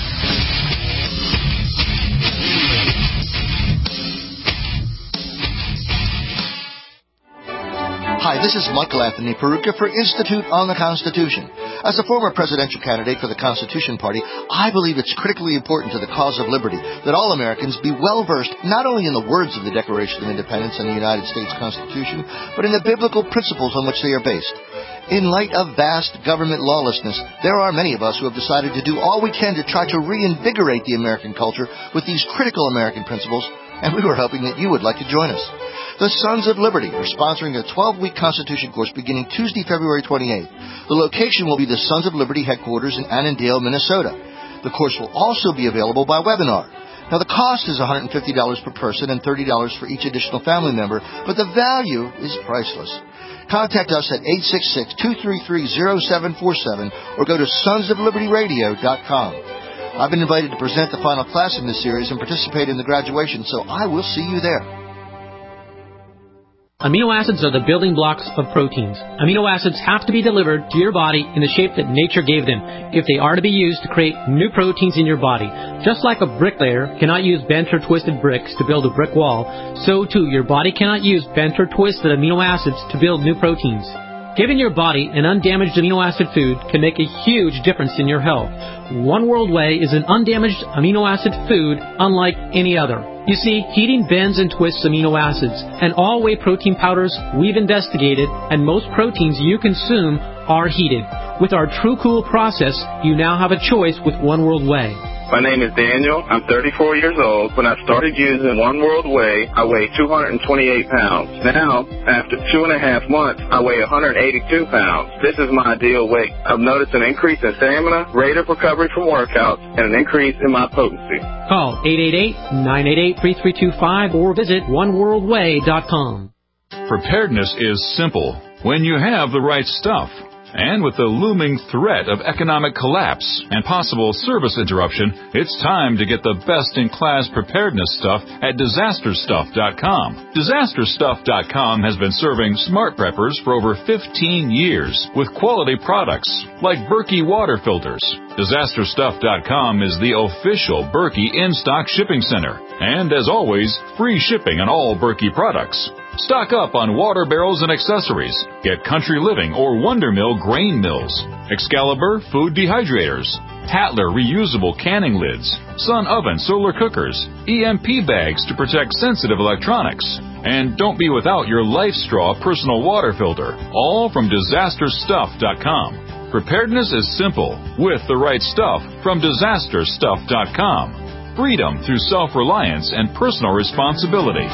Hi, this is Michael Anthony Peruka for Institute on the Constitution. As a former presidential candidate for the Constitution Party, I believe it's critically important to the cause of liberty that all Americans be well-versed not only in the words of the Declaration of Independence and the United States Constitution, but in the biblical principles on which they are based. In light of vast government lawlessness, there are many of us who have decided to do all we can to try to reinvigorate the American culture with these critical American principles, and we were hoping that you would like to join us. The Sons of Liberty are sponsoring a twelve-week Constitution course beginning Tuesday, February twenty-eighth. The location will be the Sons of Liberty headquarters in Annandale, Minnesota. The course will also be available by webinar. Now, the cost is one hundred fifty dollars per person and thirty dollars for each additional family member, but the value is priceless. Contact us at eight six six, two three three, zero seven four seven or go to sons of liberty radio dot com. I've been invited to present the final class in this series and participate in the graduation, so I will see you there. Amino acids are the building blocks of proteins. Amino acids have to be delivered to your body in the shape that nature gave them if they are to be used to create new proteins in your body. Just like a bricklayer cannot use bent or twisted bricks to build a brick wall, so too your body cannot use bent or twisted amino acids to build new proteins. Giving your body an undamaged amino acid food can make a huge difference in your health. One World Whey is an undamaged amino acid food unlike any other. You see, heating bends and twists amino acids, and all whey protein powders we've investigated, and most proteins you consume are heated. With our True Cool process, you now have a choice with One World Whey. My name is Daniel. I'm thirty-four years old. When I started using One World Whey, I weighed two hundred twenty-eight pounds. Now, after two and a half months, I weigh one hundred eighty-two pounds. This is my ideal weight. I've noticed an increase in stamina, rate of recovery from workouts, and an increase in my potency. Call eight eight eight, nine eight eight, three three two five or visit one world way dot com. Preparedness is simple when you have the right stuff. And with the looming threat of economic collapse and possible service interruption, it's time to get the best-in-class preparedness stuff at disaster stuff dot com. disaster stuff dot com has been serving smart preppers for over fifteen years with quality products like Berkey water filters. disaster stuff dot com is the official Berkey in-stock shipping center. And as always, free shipping on all Berkey products. Stock up on water barrels and accessories. Get Country Living or Wonder Mill grain mills, Excalibur food dehydrators, Tatler reusable canning lids, Sun oven solar cookers, E M P bags to protect sensitive electronics. And don't be without your Life Straw personal water filter, all from disaster stuff dot com. Preparedness is simple with the right stuff from disaster stuff dot com. Freedom through self-reliance and personal responsibility.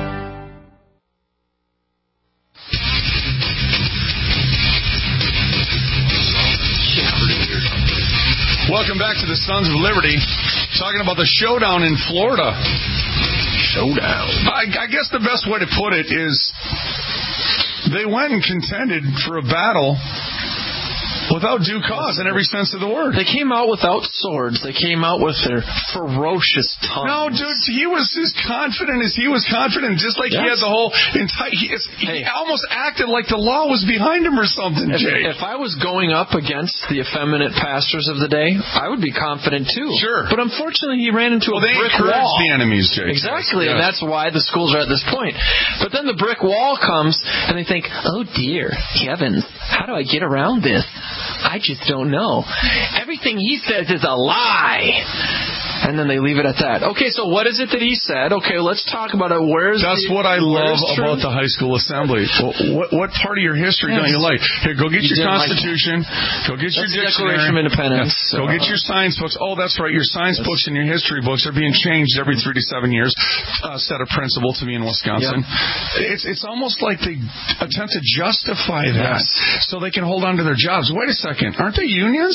Welcome back to the Sons of Liberty, talking about the showdown in Florida. Showdown. I, I guess the best way to put it is they went and contended for a battle without due cause in every sense of the word. They came out without swords. They came out with their ferocious tongues. No, dude, he was as confident as he was confident, just like yes. he had the whole entire... He, he hey. almost acted like the law was behind him or something, if, Jay. If I was going up against the effeminate pastors of the day, I would be confident too. Sure. But unfortunately, he ran into well, a brick wall. They wall. the enemies, Jay. Exactly, yes. And that's why the schools are at this point. But then the brick wall comes, and they think, oh dear, heavens, how do I get around this? I just don't know. Everything he says is a lie. and then they leave it at that. Okay, so what is it that he said? Okay, let's talk about it. Where's That's the, what I love truth? about the high school assembly. Well, what, what part of your history yes. don't you like? Here, go get you your Constitution. Like go get That's your the dictionary. Declaration of Independence. Yeah. Go get your science books. Oh, that's right. Your science yes. books and your history books are being changed every three to seven years. Uh, set a principle to me in Wisconsin. Yep. It's it's almost like they attempt to justify that yes. so they can hold on to their jobs. Wait a second. Aren't they unions?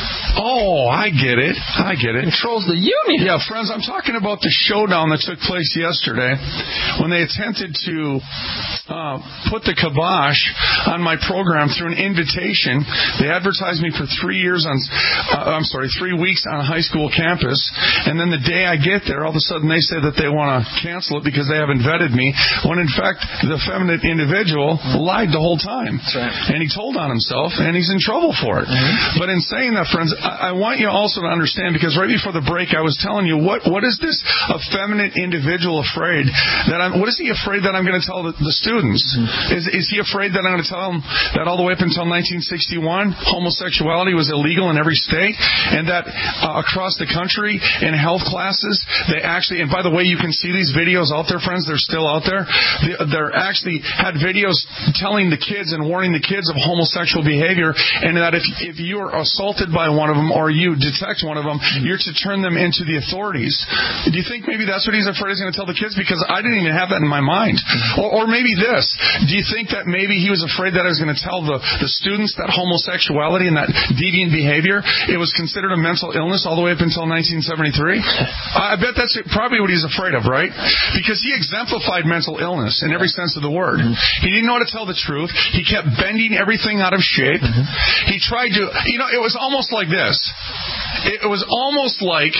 Oh, I get it. I get it. Controls the union. Yeah, friends, I'm talking about the showdown that took place yesterday when they attempted to uh, put the kibosh on my program through an invitation. They advertised me for three years on, uh, I'm sorry, three weeks on a high school campus, and then the day I get there, all of a sudden they say that they want to cancel it because they haven't vetted me, when in fact the feminine individual lied the whole time. That's right. And he told on himself, and he's in trouble for it. Mm-hmm. But in saying that, friends, I, I want you also to understand, because right before the break I was telling you, what what is this effeminate individual afraid that I'm, what is he afraid that I'm going to tell the, the students? Mm-hmm. Is, is he afraid that I'm going to tell them that all the way up until nineteen sixty-one, homosexuality was illegal in every state, and that uh, across the country in health classes, they actually, and by the way, you can see these videos out there, friends, they're still out there. They, they're actually had videos telling the kids and warning the kids of homosexual behavior, and that if, if you are assaulted by one of them or you detect one of them, you're to turn them into the authorities. Do you think maybe that's what he's afraid he's going to tell the kids? Because I didn't even have that in my mind. Or, or maybe this. Do you think that maybe he was afraid that I was going to tell the, the students that homosexuality and that deviant behavior, it was considered a mental illness all the way up until nineteen seventy-three? I bet that's probably what he's afraid of, right? Because he exemplified mental illness in every sense of the word. He didn't know how to tell the truth. He kept bending everything out of shape. He tried to, you know, it was almost like this. It was almost like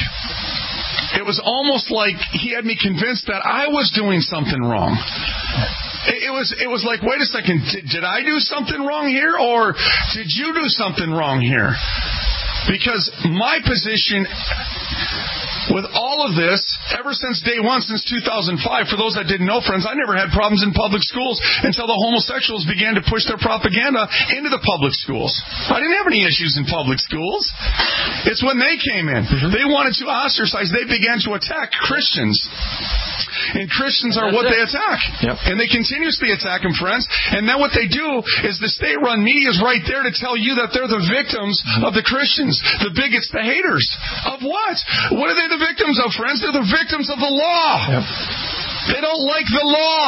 It was almost like he had me convinced that I was doing something wrong. It was it was like, wait a second, did, did I do something wrong here, or did you do something wrong here? Because my position with all of this, ever since day one, since two thousand five, for those that didn't know, friends, I never had problems in public schools until the homosexuals began to push their propaganda into the public schools. I didn't have any issues in public schools. It's when they came in. Mm-hmm. They wanted to ostracize. They began to attack Christians. And Christians are what they attack. Yep. And they continuously attack them, friends. And then what they do is the state-run media is right there to tell you that they're the victims of the Christians, the bigots, the haters. Of what? What are they the victims of, friends? They're the victims of the law. Yep. They don't like the law.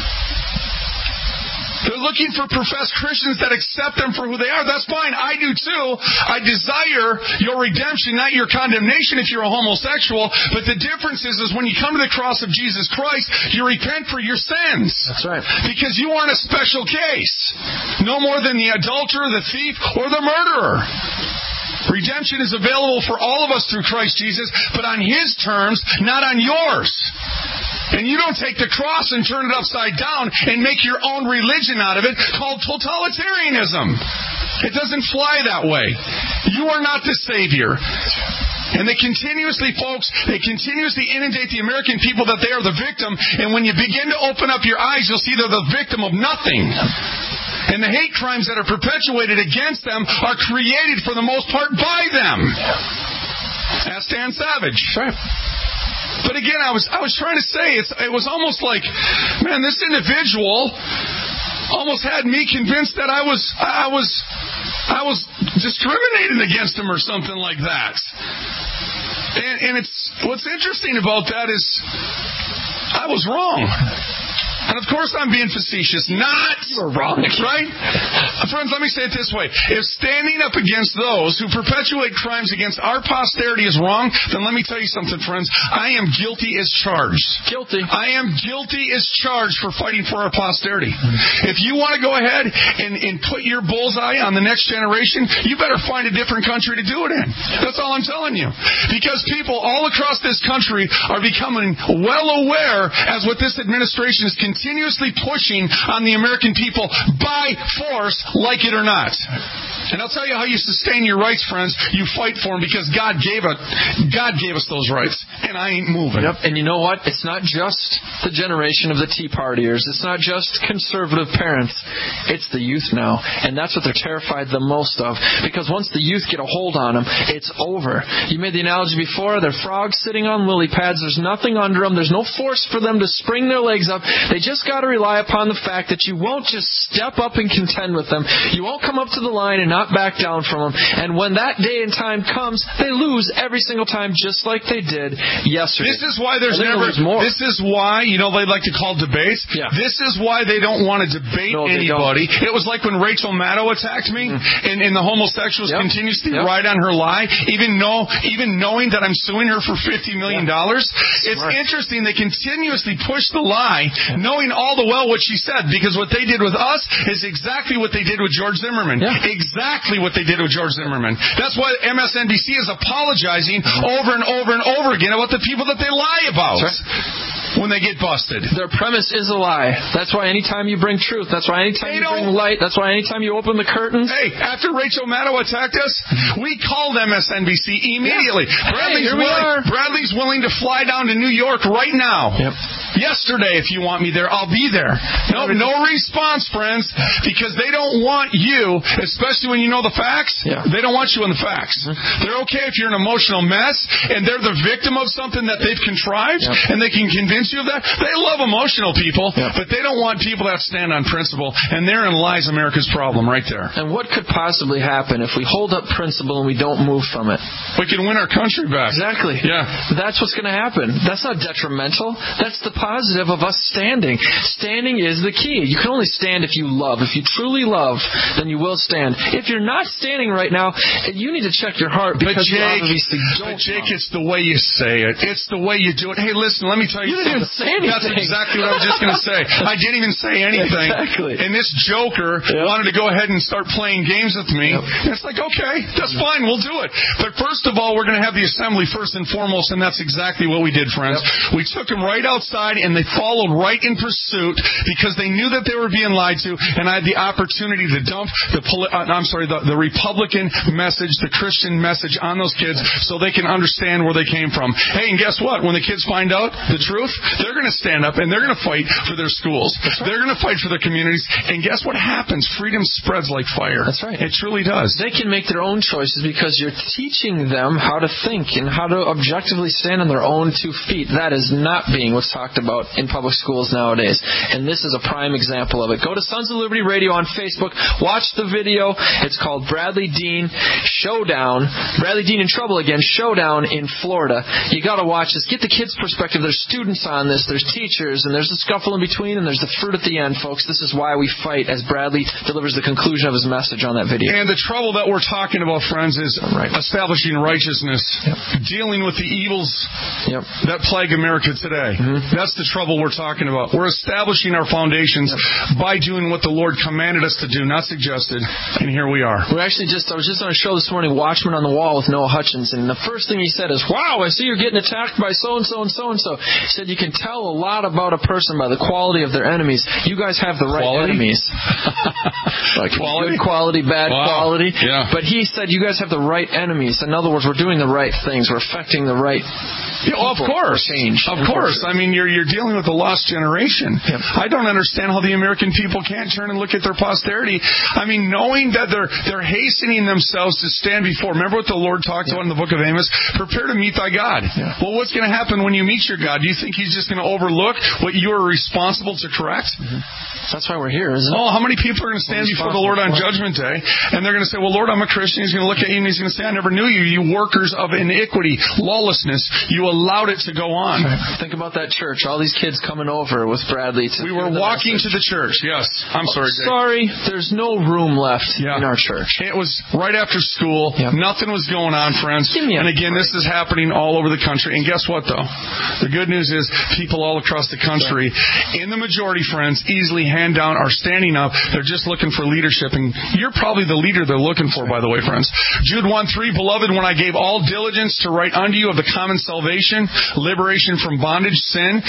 They're looking for professed Christians that accept them for who they are. That's fine. I do too. I desire your redemption, not your condemnation if you're a homosexual. But the difference is, is when you come to the cross of Jesus Christ, you repent for your sins. That's right. Because you aren't a special case. No more than the adulterer, the thief, or the murderer. Redemption is available for all of us through Christ Jesus, but on His terms, not on yours. And you don't take the cross and turn it upside down and make your own religion out of it called totalitarianism. It doesn't fly that way. You are not the Savior. And they continuously, folks, they continuously inundate the American people that they are the victim. And when you begin to open up your eyes, you'll see they're the victim of nothing. And the hate crimes that are perpetuated against them are created for the most part by them. Ask Dan Savage. Sure. But again, I was I was trying to say, it's, it was almost like, man, this individual almost had me convinced that I was I was I was discriminating against him or something like that. And, and it's what's interesting about that is I was wrong. And of course I'm being facetious. Not You're wrong. Right? Friends, let me say it this way. If standing up against those who perpetuate crimes against our posterity is wrong, then let me tell you something, friends. I am guilty as charged. Guilty. I am guilty as charged for fighting for our posterity. If you want to go ahead and, and put your bullseye on the next generation, you better find a different country to do it in. That's all I'm telling you. Because people all across this country are becoming well aware as what this administration is continuously pushing on the American people by force, like it or not. And I'll tell you how you sustain your rights, friends. You fight for them because God gave it. God gave us those rights, and I ain't moving. Yep. And you know what? It's not just the generation of the Tea Partiers. It's not just conservative parents. It's the youth now, and that's what they're terrified the most of. Because once the youth get a hold on them, it's over. You made the analogy before. They're frogs sitting on lily pads. There's nothing under them. There's no force for them to spring their legs up. They just got to rely upon the fact that you won't just step up and contend with them. You won't come up to the line and not back down from them. And when that day and time comes, they lose every single time, just like they did yesterday. This is why there's never. This is why, you know, they like to call debates. Yeah. This is why they don't want to debate no, anybody. It was like when Rachel Maddow attacked me, mm-hmm. and, and the homosexuals yep. continuously yep. ride on her lie, even know, even knowing that I'm suing her for fifty million dollars. Yeah. It's Smart. Interesting. They continuously push the lie, yeah. knowing all the well what she said, because what they did with us is exactly what they did with George Zimmerman. Yeah. Exactly what they did with George Zimmerman. That's why M S N B C is apologizing over and over and over again about the people that they lie about. When they get busted. Their premise is a lie. That's why anytime you bring truth, that's why anytime they you bring light, that's why anytime you open the curtains. Hey, after Rachel Maddow attacked us, we called M S N B C immediately. Yeah. Bradley's, hey, willing, Bradley's willing to fly down to New York right now. Yep. Yesterday, if you want me there, I'll be there. No, no response, friends, because they don't want you, especially when you know the facts, yeah. they don't want you in the facts. Mm-hmm. They're okay if you're an emotional mess and they're the victim of something that they've contrived, yep. and they can convince you of that. They love emotional people, yep. but they don't want people that stand on principle, and therein lies America's problem right there. And what could possibly happen if we hold up principle and we don't move from it? We can win our country back. Exactly. Yeah. That's what's going to happen. That's not detrimental. That's the positive of us standing. Standing is the key. You can only stand if you love. If you truly love, then you will stand. If you're not standing right now, you need to check your heart, because but Jake, you obviously don't. But Jake, it's the way you say it. It's the way you do it. Hey, listen, let me tell you, you didn't something. Say anything. That's exactly what I was just going to say. I didn't even say anything. Exactly. And this joker yep. wanted to go ahead and start playing games with me. Yep. And it's like, okay, that's fine. We'll do it. But first of all, we're going to have the assembly first and foremost, and that's exactly what we did, friends. Yep. We took them right outside, and they followed right in pursuit because they knew that they were being lied to, and I had the opportunity to dump the, uh, I'm sorry, the, the Republican message, the Christian message on those kids so they can understand where they came from. Hey, and guess what? When the kids find out the truth, they're going to stand up and they're going to fight for their schools. Right. They're going to fight for their communities. And guess what happens? Freedom spreads like fire. That's right. It truly does. They can make their own choices because you're teaching them how to think and how to objectively stand on their own two feet. That is not being what's talked about in public schools nowadays. And this is a prime example of it. Go to Sons of Liberty Radio on Facebook. Watch the video. It's called Bradley Dean Showdown. Bradley Dean in trouble again. Showdown in Florida. You got to watch this. Get the kids' perspective. There's students on this. There's teachers, and there's a scuffle in between, and there's the fruit at the end, folks. This is why we fight, as Bradley delivers the conclusion of his message on that video. And the trouble that we're talking about, friends, is right. establishing righteousness, yep. dealing with the evils yep. that plague America today. Mm-hmm. That's the trouble we're talking about. We're establishing our foundations yep. by doing what the Lord commanded us to do, not suggested, and here we are. We actually just, I was just on a show this morning, Watchman on the Wall with Noah Hutchins, and the first thing he said is, wow, I see you're getting attacked by so-and-so and so-and-so. He said you can tell a lot about a person by the quality of their enemies. You guys have the right quality? enemies. Like quality? Good quality, bad wow. quality. Yeah. But he said you guys have the right enemies. In other words, we're doing the right things. We're affecting the right yeah, well, of course. change. Of course. I mean, you're you're dealing with a lost generation. Yep. I don't understand how the American people can't turn and look at their posterity. I mean, knowing that they're they're hastening themselves to stand before. Remember what the Lord talked yeah. about in the book of Amos? Prepare to meet thy God. Yeah. Well, what's going to happen when you meet your God? Do you think He's just going to overlook what you are responsible to correct? Mm-hmm. That's why we're here, isn't it? Oh, how many people are going to stand before the Lord on Judgment Day, and they're going to say, well, Lord, I'm a Christian. He's going to look at you, and He's going to say, I never knew you, you workers of iniquity, lawlessness. You allowed it to go on. Right. Think about that church. All these kids coming over with Bradley. To we were walking message. to the church, yes. I'm sorry, Jake. Sorry, there's no room left yeah. in our church. It was right after school. Yep. Nothing was going on, friends. And again, break. this is happening all over the country. And guess what, though? The good news is people all across the country, in the majority, friends, easily hand down are standing up. They're just looking for leadership. And you're probably the leader they're looking for, by the way, friends. Jude one three, Beloved, when I gave all diligence to write unto you of the common salvation, liberation from bondage, sin,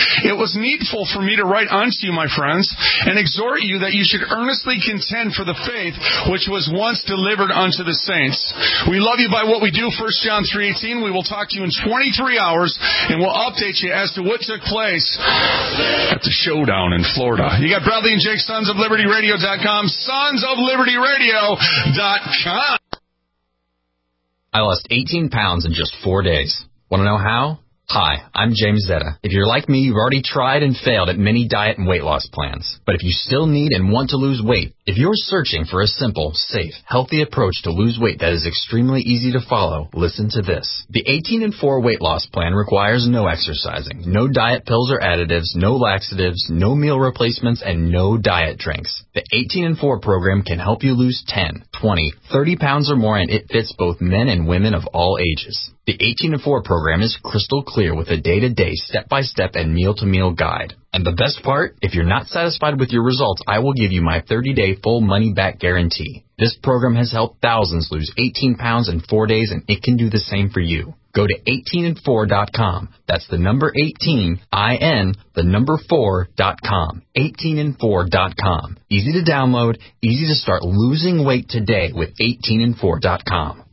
it was needful for me to write unto you, my friends, and exhort you that you should earnestly contend for the faith which was once delivered unto the saints. We love you by what we do, First John three eighteen. We will talk to you in twenty-three hours, and we'll update you as to what took place at the showdown in Florida. You got Bradley and Jake, Sons of Liberty Radio dot com, Sons of Liberty Radio dot com. I lost eighteen pounds in just four days. Want to know how? Hi, I'm James Zetta. If you're like me, you've already tried and failed at many diet and weight loss plans. But if you still need and want to lose weight, if you're searching for a simple, safe, healthy approach to lose weight that is extremely easy to follow, listen to this. The eighteen and four weight loss plan requires no exercising, no diet pills or additives, no laxatives, no meal replacements, and no diet drinks. The eighteen and four program can help you lose ten, twenty, thirty pounds or more, and it fits both men and women of all ages. The eighteen and four program is crystal clear with a day-to-day, step-by-step, and meal-to-meal guide. And the best part, if you're not satisfied with your results, I will give you my thirty-day full money-back guarantee. This program has helped thousands lose eighteen pounds in four days, and it can do the same for you. Go to eighteen and four dot com. That's the number eighteen, I N, the number four dot com. eighteen and four dot com. Easy to download, easy to start losing weight today with eighteen and four dot com.